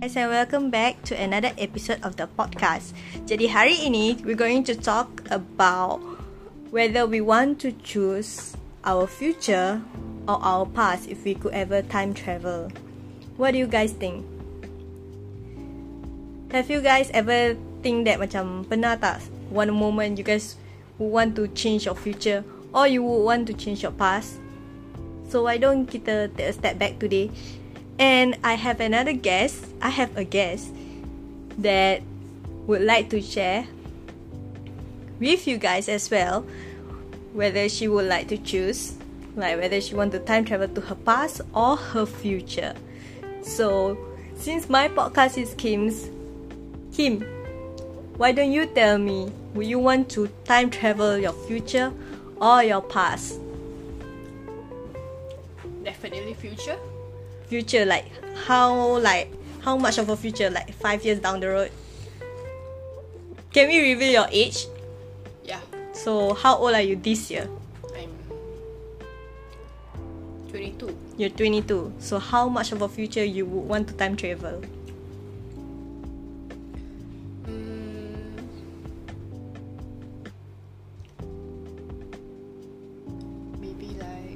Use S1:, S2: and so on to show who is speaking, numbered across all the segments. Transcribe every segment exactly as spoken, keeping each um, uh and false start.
S1: guys, and welcome back to another episode of the podcast. Jadi hari ini we're going to talk about whether we want to choose our future or our past if we could ever time travel. What do you guys think? Have you guys ever think that macam pernah tak one moment you guys would want to change your future or you would want to change your past? So why don't kita take a step back today? And I have another guest. I have a guest that would like to share with you guys as well whether she would like to choose, like whether she want to time travel to her past or her future. So since my podcast is Kim's, Kim, why don't you tell me, would you want to time travel your future or your past?
S2: Definitely future.
S1: Future, like how like how much of a future, like five years down the road? Can we reveal your age?
S2: Yeah,
S1: So how old are you this year?
S2: I'm twenty-two.
S1: You're twenty-two. So how much of a future you would want to time travel?
S2: Mm, maybe like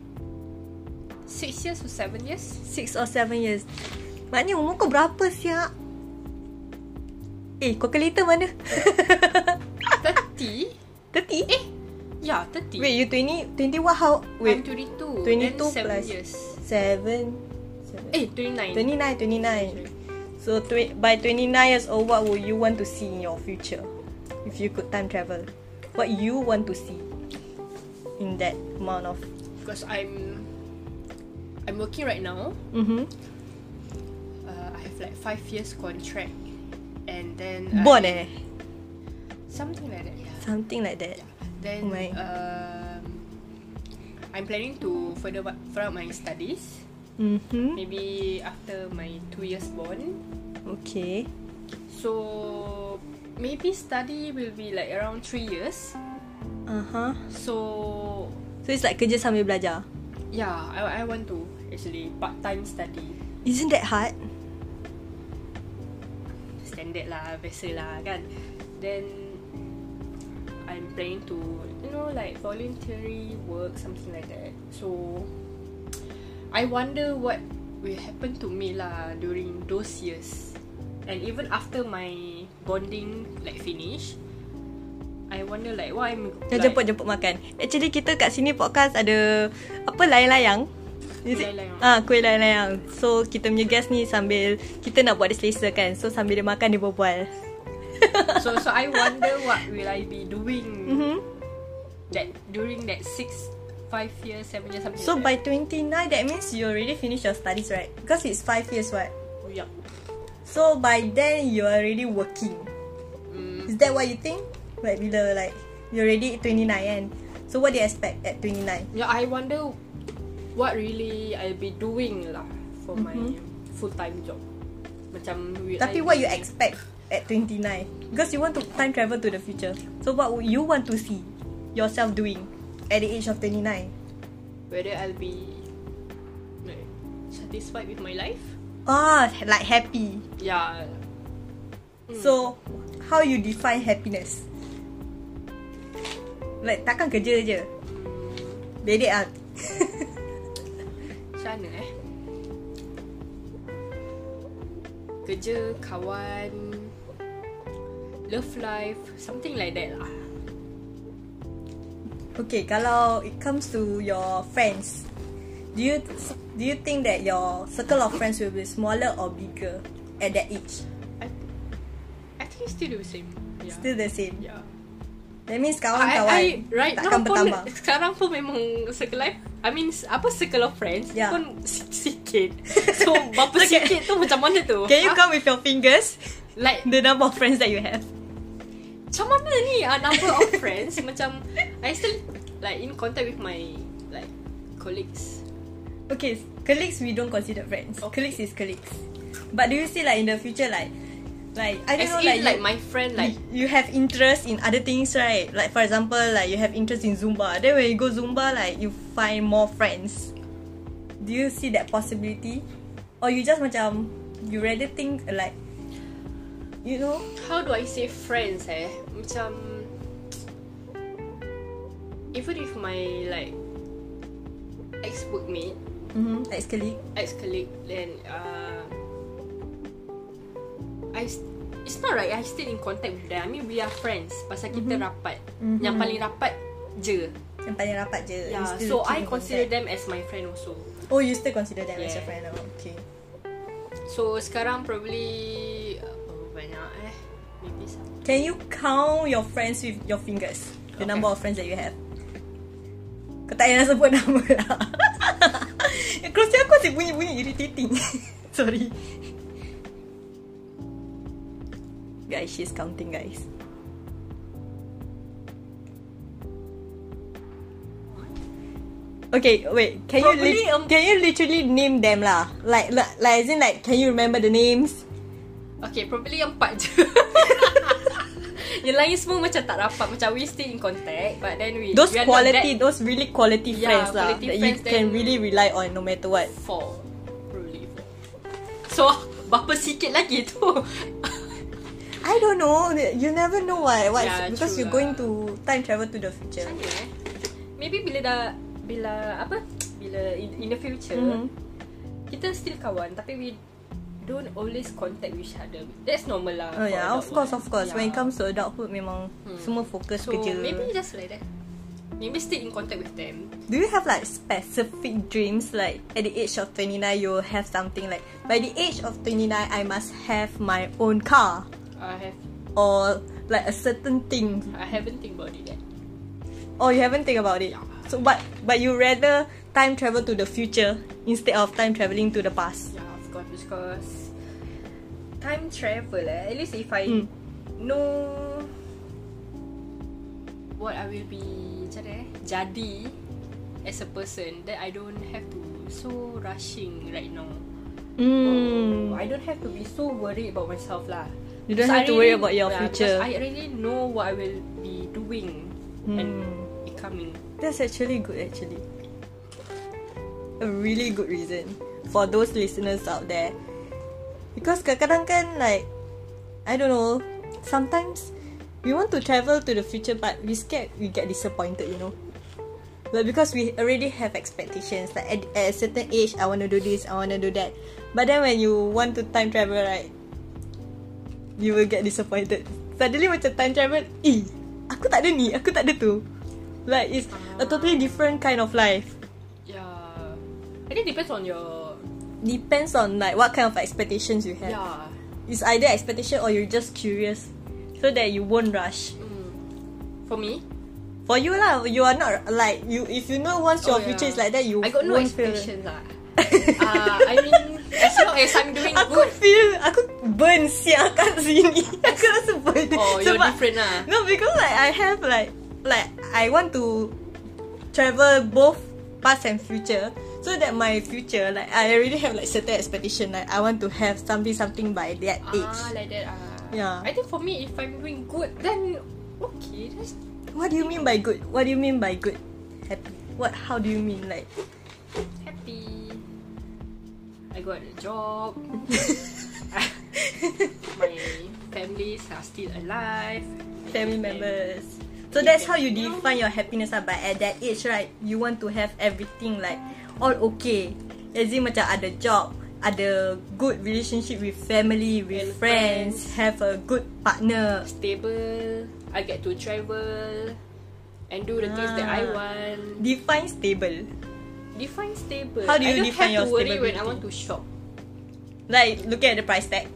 S2: six years or seven years.
S1: Six or seven years. Maknanya umur kau berapa siap? Eh, calculator mana?
S2: Thirty.
S1: thirty?
S2: Eh, yeah, thirty.
S1: Wait, you twenty? twenty what? How?
S2: I'm
S1: Wait,
S2: twenty-two.
S1: twenty-two
S2: then seven
S1: plus
S2: years.
S1: seven.
S2: Eh, twenty-nine.
S1: twenty-nine, twenty-nine. So tw- by twenty-nine years old, what would you want to see in your future? If you could time travel, what you want to see in that amount of?
S2: Because I'm I'm working right now.
S1: Mm-hmm.
S2: Uh, I have like five years contract, and then
S1: Born
S2: I,
S1: eh?
S2: something like that. Yeah.
S1: Something like that.
S2: Then
S1: Oh my.
S2: um, I'm planning to further further my studies.
S1: Mm-hmm.
S2: Maybe after my two years born.
S1: Okay.
S2: So maybe study will be like around three years.
S1: Uh-huh.
S2: So
S1: So it's like kerja sambil belajar.
S2: yeah, I I want to actually part time study.
S1: Isn't that hard?
S2: Standard lah, biasa lah kan. Then I'm planning to, you know, like voluntary work, something like that. So I wonder what will happen to me lah during those years. And even after my bonding like finish, I wonder like what I'm
S1: Dah
S2: like,
S1: jemput-jemput makan. Actually kita kat sini podcast ada apa, layang-layang. Is it?
S2: Layang-layang.
S1: Ah, kuih layang-layang. So kita punya guest ni sambil kita nak buat dia selesa kan. So sambil dia makan dia berbual.
S2: so so I wonder what will I be doing
S1: Mm-hmm.
S2: that during that six, five years, seven years, something.
S1: So
S2: like
S1: by twenty-nine, that means you already finished your studies, right? Because it's five years, what?
S2: that. Yeah.
S1: So by then you are already working.
S2: Mm,
S1: Is that what you think? Like bila like you're already twenty-nine kan? So what do you expect at twenty-nine?
S2: yeah, I wonder what really I'll be doing lah for my full time job. Macam will
S1: Tapi
S2: I
S1: what
S2: be-
S1: you expect at twenty-nine? Because you want to time travel to the future. So what would you want to see yourself doing at the age of twenty-nine?
S2: Whether I'll be like, satisfied with my life.
S1: Ah, like happy.
S2: Yeah.
S1: So how you define happiness? Like takkan kerja je. Bedek ah.
S2: Macam mana eh? Kerja, kawan, love life, something like that lah.
S1: Okay, kalau it comes to your friends, do you do you think that your circle of friends will be smaller or bigger at that age?
S2: I, I think it's still the same. Yeah.
S1: Still the same.
S2: Yeah.
S1: That means
S2: I,
S1: kawan-kawan
S2: I, right now
S1: takkan
S2: pun
S1: bertambah.
S2: sekarang pun memang circle life. I mean apa circle of friends
S1: Yeah.
S2: pun si- sikit. So berapa sikit tu macam mana tu?
S1: Can you
S2: Ha?
S1: count with your fingers
S2: Like
S1: the number of friends that you have?
S2: macam mana ni uh, number of friends macam I still like in contact with my like colleagues.
S1: Okay, colleagues we don't consider friends.
S2: Okay.
S1: Colleagues is colleagues. But do you see like in the future like like I don't
S2: As
S1: know
S2: in
S1: like,
S2: like
S1: you,
S2: my friend like
S1: you, you have interest in other things, right? Like for example like you have interest in Zumba. Then when you go Zumba like you find more friends. Do you see that possibility? Or you just macam you rather think like, you know,
S2: how do I say friends eh? Macam even if my like ex-workmate,
S1: mm-hmm, ex-colleague,
S2: ex-colleague, then uh, I it's not right. I still in contact with them. I mean we are friends. Pasal kita mm-hmm. rapat. Mm-hmm. Yang paling rapat je.
S1: Yang paling rapat je.
S2: Yeah. So I consider contact. them as my friend also.
S1: Oh, you still consider them yeah. as your friend? Oh, okay.
S2: So sekarang probably uh, banyak eh. Maybe some.
S1: Can you count your friends with your fingers? The okay. number of friends that you have. Kau tak payah nak sebut nama lah. Close aku asyik bunyi-bunyi irritating. Sorry. Guys, she's counting guys. Okay, wait. Can Probably, you li- um, can you literally name them lah? Like, like, like as in like, can you remember the names?
S2: Okay, probably empat je. Yang lain semua macam tak rapat. Macam we still in contact, but then we
S1: those
S2: we
S1: quality, those really quality
S2: yeah,
S1: friends lah
S2: quality
S1: that
S2: friends
S1: you can really rely on no matter what.
S2: Four, probably four. So berapa sikit lagi tu?
S1: I don't know. You never know why. What?
S2: Yeah,
S1: because you're
S2: lah.
S1: going to time travel to the future.
S2: Macam eh? Maybe bila dah bila apa? Bila in, in the future, mm-hmm. kita still kawan, tapi we don't always contact with each other. That's normal lah.
S1: Oh yeah, of course, of course.
S2: Yeah.
S1: When it comes to adulthood, memang hmm. semua fokus
S2: so,
S1: kerja.
S2: Maybe just like that. Maybe still in contact with them.
S1: Do you have like specific dreams? Like at the age of twenty-nine, you will have something like by the age of twenty-nine, I must have my own car.
S2: I have.
S1: Or like a certain thing.
S2: I haven't think about it yet.
S1: Oh, you haven't think about it.
S2: Yeah.
S1: So, but but you rather time travel to the future instead of time traveling to the past.
S2: Yeah, of course, because time travel. Eh, at least if I
S1: mm.
S2: know what I will be, macam eh, jadi as a person, that I don't have to so rushing right now.
S1: Mm.
S2: Oh, I don't have to be so worried about myself lah.
S1: You don't have I to
S2: really,
S1: worry about your
S2: yeah,
S1: future.
S2: I really know what I will be doing mm. and becoming.
S1: That's actually good actually. A really good reason for those listeners out there. Because kadang-kadang kan like, I don't know, sometimes we want to travel to the future but we scared we get disappointed, you know. But because we already have expectations, like at, at a certain age I want to do this, I want to do that. But then when you want to time travel, right, you will get disappointed. Suddenly macam time travel, eh, aku tak ada ni, aku tak ada tu. Like it's uh, a totally different kind of life.
S2: Yeah, I think depends on your.
S1: Depends on like what kind of expectations you have.
S2: Yeah,
S1: it's either expectation or you're just curious, so that you won't rush.
S2: Mm. For me,
S1: for you lah, you are not like you. If you know once your oh, future yeah. is like that, you.
S2: I got no
S1: won't
S2: expectations lah. uh, I mean, as long as I'm doing
S1: aku
S2: good.
S1: Aku feel aku burn siap kat sini. Aku rasa burn.
S2: Oh, you're Sebab, different lah.
S1: No, because like I have like. Like I want to travel both past and future, so that my future, like I already have like certain expectation. Like I want to have something something by that
S2: ah,
S1: age.
S2: Like that. Ah,
S1: yeah.
S2: I think for me, if I'm doing good, then okay. That's...
S1: What do you mean by good? What do you mean by good? Happy. What? How do you mean like?
S2: Happy. I got a job. My families are still alive.
S1: Family members. So that's how you define your happiness lah. But at that age, right, you want to have everything like all okay. As in macam ada job, ada good relationship with family, with friends, friends, have a good partner,
S2: stable. I get to travel and do the ah. things that I want.
S1: Define stable.
S2: Define stable.
S1: How do you
S2: I don't
S1: define
S2: have
S1: your
S2: to worry
S1: stability?
S2: when I want to shop.
S1: Like looking at the price tag.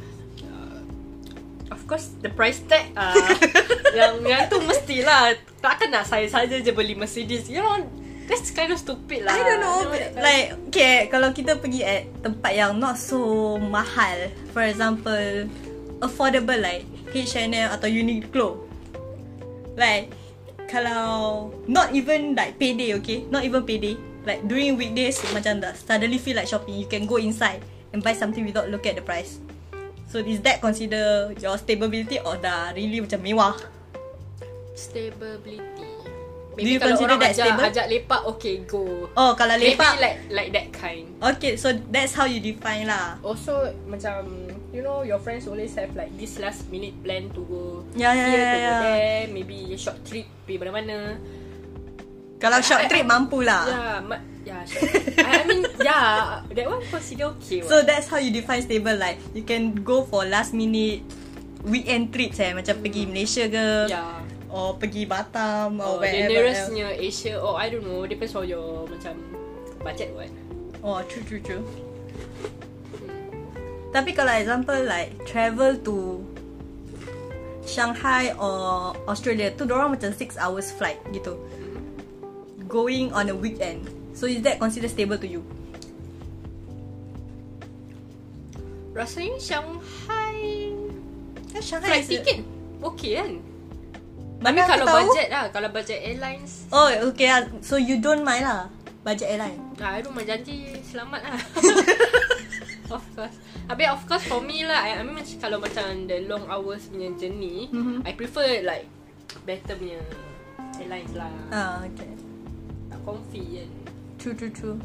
S2: Of course, the price tag uh, yang yang tu mestilah. Takkan nak saya saja je beli Mercedes. You know, that's kind of stupid lah.
S1: I don't know, you know like okay, kalau kita pergi at tempat yang not so mahal, for example, affordable like H and M atau Uniqlo. Like kalau not even like payday, okay, not even payday. Like during weekdays macam dah suddenly feel like shopping, you can go inside and buy something without look at the price. So is that consider your stability or dah really macam mewah?
S2: Stability. Maybe
S1: Do you
S2: kalau
S1: consider
S2: orang
S1: that
S2: ajak,
S1: stable?
S2: ajak lepak, okay, go.
S1: Oh, kalau
S2: Maybe
S1: lepak.
S2: like like that kind.
S1: Okay, so that's how you define lah.
S2: Also, macam, you know, your friends always have like this last minute plan to go
S1: Ya, ya,
S2: here,
S1: ya,
S2: to go
S1: ya.
S2: there. Maybe a short trip, pergi mana-mana.
S1: Kalau short
S2: I-
S1: trip
S2: I-
S1: mampu lah.
S2: Yeah, ma- yeah, short trip. I, I mean, yeah, that one consider okay.
S1: So that's how you define stable. Like you can go for last minute weekend trips eh, macam
S2: Hmm.
S1: pergi Malaysia ke,
S2: Yeah.
S1: or pergi Batam or
S2: Oh, the
S1: wherever
S2: nearestnya
S1: else.
S2: Asia, or I don't know, depends on your macam budget what.
S1: Oh, true true true. Tapi kalau example like travel to Shanghai or Australia tu dorang macam six hours flight gitu. Going on a weekend. So is that considered stable to you?
S2: Rasanya Shanghai
S1: Kan Shanghai
S2: flight
S1: is-
S2: ticket okay kan?
S1: Mana
S2: Tapi
S1: aku
S2: kalau
S1: tahu?
S2: budget lah, kalau budget airlines,
S1: Oh, okay lah. So you don't mind lah budget airline.
S2: ah, I don't mind, janji selamat lah. Of course. Habis of course for me lah, I, I mean macam kalau macam the long hours punya journey,
S1: Mhm.
S2: I prefer like better punya airlines lah.
S1: Ah, okay.
S2: Tak comfy kan.
S1: True, true, true.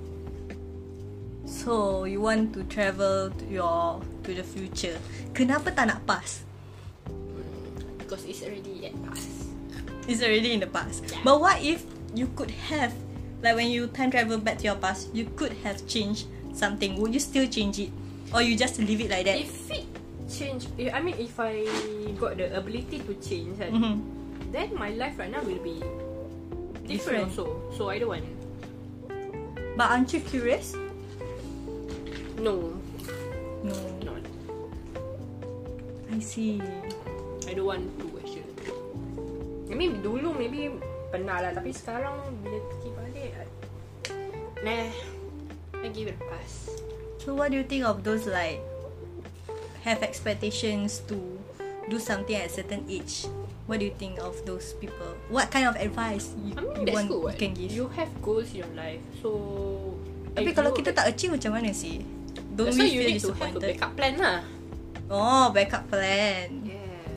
S1: So you want to travel to your to the future. Kenapa tak nak pass?
S2: Because it's already at past.
S1: It's already in the past.
S2: Yeah.
S1: But what if you could have, like when you time travel back to your past, you could have changed something. Would you still change it, or you just leave it like that?
S2: If it change, I mean if I got the ability to change kan,
S1: Mhm.
S2: then my life right now will be
S1: Different.
S2: different, also. So I don't want.
S1: But aren't you curious?
S2: No,
S1: No.
S2: not.
S1: I see.
S2: I don't want to actually. I mean dulu maybe pernah lah, tapi sekarang bila fikir balik, I- nah, I give it a pass.
S1: So what do you think of those like have expectations to do something at a certain age? What do you think of those people? What kind of advice you,
S2: I mean
S1: you
S2: that's
S1: want
S2: good.
S1: you can give?
S2: You have goals in your life, so.
S1: Tapi
S2: if
S1: kalau
S2: you-
S1: kita tak achieve macam mana sih? Don't
S2: that's
S1: we
S2: why you
S1: feel
S2: need to have a
S1: disappointed?
S2: backup plan lah.
S1: Oh, backup plan.
S2: Yeah.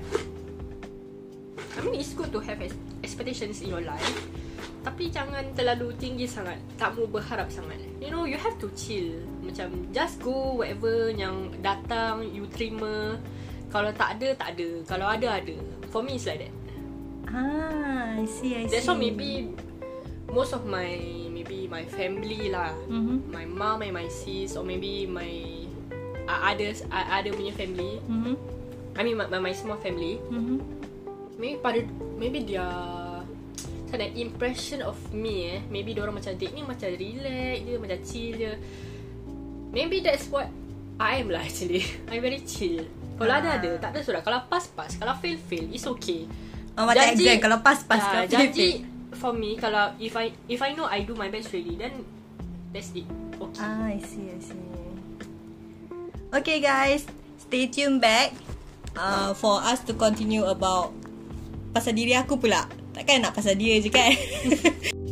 S2: I mean it's good to have ex- expectations in your life, tapi jangan terlalu tinggi sangat. Tak mau berharap sangat. You know, you have to chill. Macam just go whatever yang datang, you terima. Kalau tak ada, tak ada. Kalau ada, ada. For me it's like that.
S1: Ah, I see, I see.
S2: That's why maybe most of my maybe my family lah,
S1: Mhm.
S2: my mom and my sis, or maybe my uh, others, uh, other punya family.
S1: Mhm.
S2: I mean my, my, my small family.
S1: Mhm.
S2: Maybe pada maybe dia macam that impression of me eh, maybe diorang macam date ni macam relax je, macam chill je. Maybe that's what I am lah actually. I'm very chill. Kalau
S1: Ah.
S2: ada ada, tak ada surat. Kalau pass pass, kalau fail fail, it's okay.
S1: Oh, macam exam. Kalau pass, pass.
S2: Ah,
S1: Kalau fail,
S2: janji
S1: fail.
S2: for me, kalau if I if I know I do my best really, then that's it. Okay.
S1: Ah, I see, I see. Okay guys, stay tuned back uh, for us to continue about pasal diri aku pula. Takkan nak pasal dia je kan?